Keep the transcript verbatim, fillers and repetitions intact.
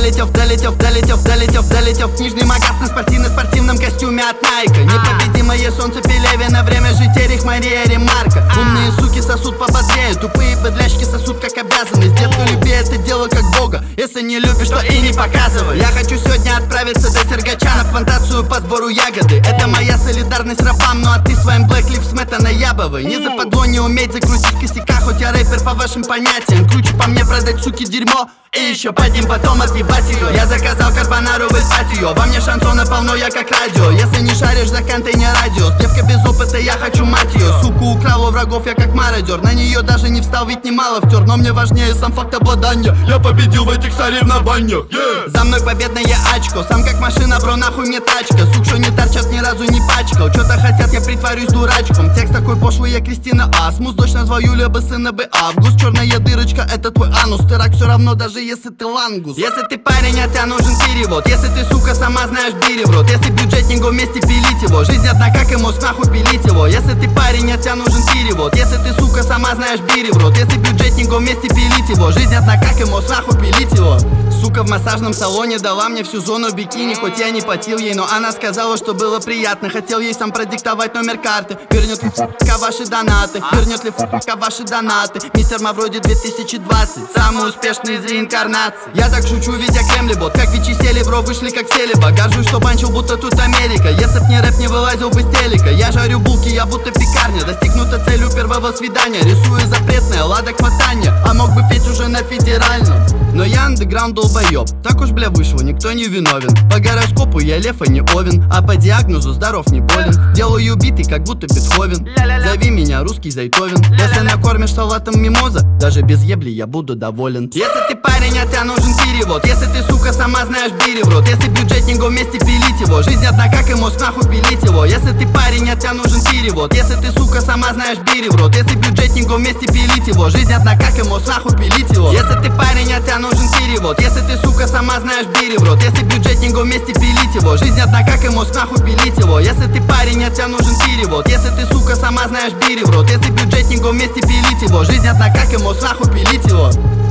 долетев, долетев, долетев, долетев, долетев в книжный магаз на спортивно-спортивном костюме от Найка. Непобедимое солнце Пелевина, время жить Эрих Мария Ремарка. Умные суки сосут пободрее, тупые быдляшки сосут как обязанность. Детка, люби это дело как бога, если не любишь, то и не показывай. Я хочу сегодня отправиться до Сергача на плантацию по сбору ягоды. Это моя солидарность рабам, ну а ты своим Black Lives Matter наябывай. Не западло не уметь закрутить косяка, хоть я рэпер по вашим понятиям. Круче по мне продать, суки, дерьмо и еще под ним потом отъебать ее. Я заказал карбонару в Эльпатио, во мне шансона полно, я как радио. Если не шаришь за контейнер радио, девка без опыта, я хочу мать ее. Суку украл у врагов, я как мародер, на нее даже не встал, ведь немало втер. Но мне важнее сам факт обладания, я победил в этих соревнованиях, yeah. За мной победное очко, сам как машина, бро, нахуй мне тачка. Сук, что не торчат, ни разу не пачкал. Что-то хотят, я притворюсь дурачком. Текст такой пошлый, я Кристина Асмус. Дочь назвал Юлия бы сына бы Август. Черная дырочка, это твой анус. Ты рак все равно, даже если ты лангус. Если ты парень, а тебя нужен перевод. Если ты, сука, сама знаешь, бери в рот. Если бюджетнику вместе пилить его. Жизнь одна, как и мозг, нахуй пилить его. Если ты парень, а тебя нужен перевод. Если ты, сука, сама знаешь, бери в рот. Если бюджетнику вместе пилить его. Жизнь одна, как и мозг, нахуй пилить его. Сука в массажном салоне дала мне всю зону бикини. Хоть я не платил ей, но она сказала, что было приятно. Хотел ей сам продиктовать номер карты. Вернет ли ф***ка ваши донаты? Вернет ли ф***ка ваши донаты? Мистер Мавроди две тысячи двадцать, самый успешный из реинкарнаций. Я так шучу, ведь я кремлебот. Как Вичи сели, бро, вышли как селеба. Горжусь, что банчил, будто тут Америка. Если б не рэп, не вылазил бы с телека. Я жарю булки, я будто пекарня. Достигнута целью первого свидания. Рисую запретное, ладок мотания. А мог бы петь уже на федеральном. Но я андеграунд долбоеб. Так уж, бля, вышло, никто не виновен. По гороскопу я лев, а не овен. А по диагнозу здоров, не болен. Делаю биты, как будто Бетховен. Зови меня русский Зайтовен. Если накормишь салатом мимоза, даже без ебли я буду доволен. Если ты парень, а тебя нужен перевод. Если ты, сука, сама знаешь, бери в рот. Если бюджетнику вместе пилить его. Жизнь одна, как и мозг, нахуй пилить его. Если ты парень, а тебя нужен перевод. Если ты, сука, сама знаешь, бери в рот. Если бюджетнику вместе пилить его. Жизнь одна, как и мозг, нахуй пилить его. Если ты парень, а тебя нужен перевод. Если ты, сука, сама знаешь, бери в рот. Если бюджетнику вместе пилить его. Жизнь одна, как и мозг, нахуй пилить его. Если ты парень, а тебя нужен перевод. Если ты, сука, сама знаешь, бери в рот. Если бюджетнику вместе пилить его. Жизнь одна, как и мозг, нахуй пилить его.